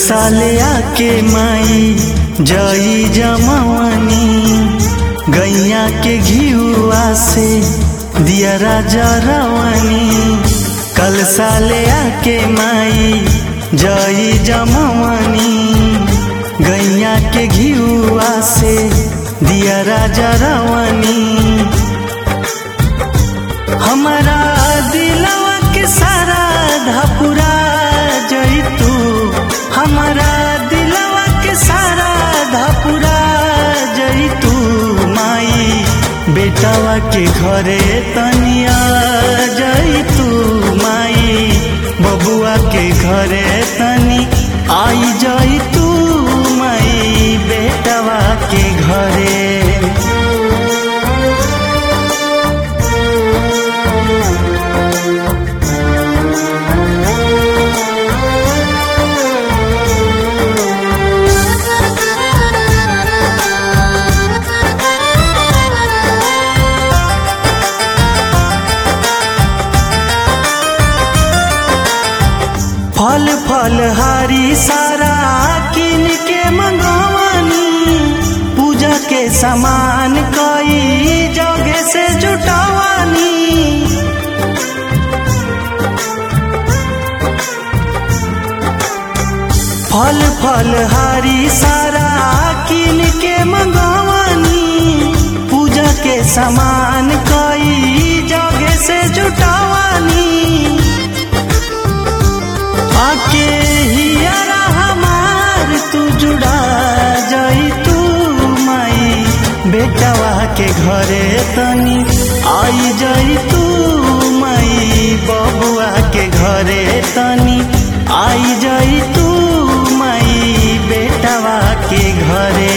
साले आके माई जई जमवनी गैया के घिउआ से दिया राजा रवनी। कल साले आके माई जई जमवनी गैया के घिउआ से दिया राजा रवनी। हमारा दिलवा के सारा धपुरा जई तू, हमारा दिलवा के सारा धपुरा जई तू माई। बेटावा के घरे तनिया जई तू माई, बबुआ के घरे तनी आई जई तू माई, बेटावा के घरे। फल फल हारी सारा किन के मंगवानी, पूजा के सामान कई जगह से जुटावानी। फल फल हारी सारा किन के मंगवानी, पूजा के सामान कई जगह से जुटावानी। आके हियारा हमार तू जुड़ा जाई तू माई, बेटावा के घरे तनी आई जाई तू माई, बबुआ के घरे तनी आई जाई तू माई, बेटावा के घरे।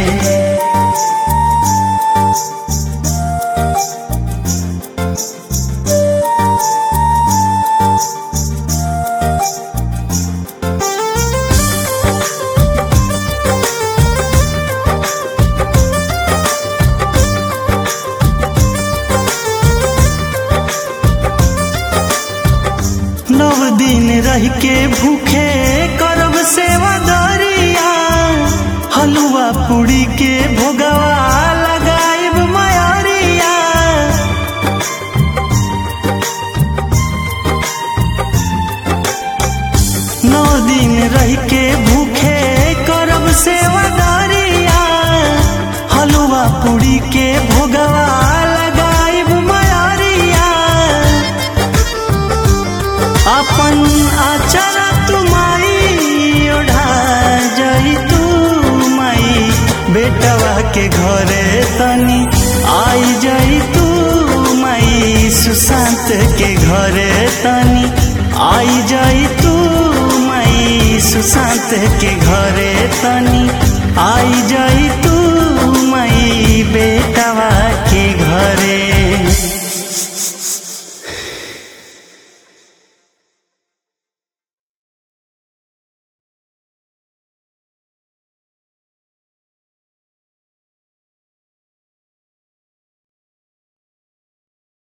नव दिन रह के भूखे करब सेवा दरिया, हलुआ पूड़ी के भोगवा लगाइब मयरिया। नौ दिन रह के भूखे करब सेवा दरिया, हलुआ पूड़ी के भोगवा लगाइब मयरिया। अपन आचरा तुमाई ओढ़ा जाई तू माई, बेटवा के घरे तनी आई जाई तू माई, सुशांत के घरे तनी आई जाई तू माई, सुशांत के घरे तनी आई जाई तू।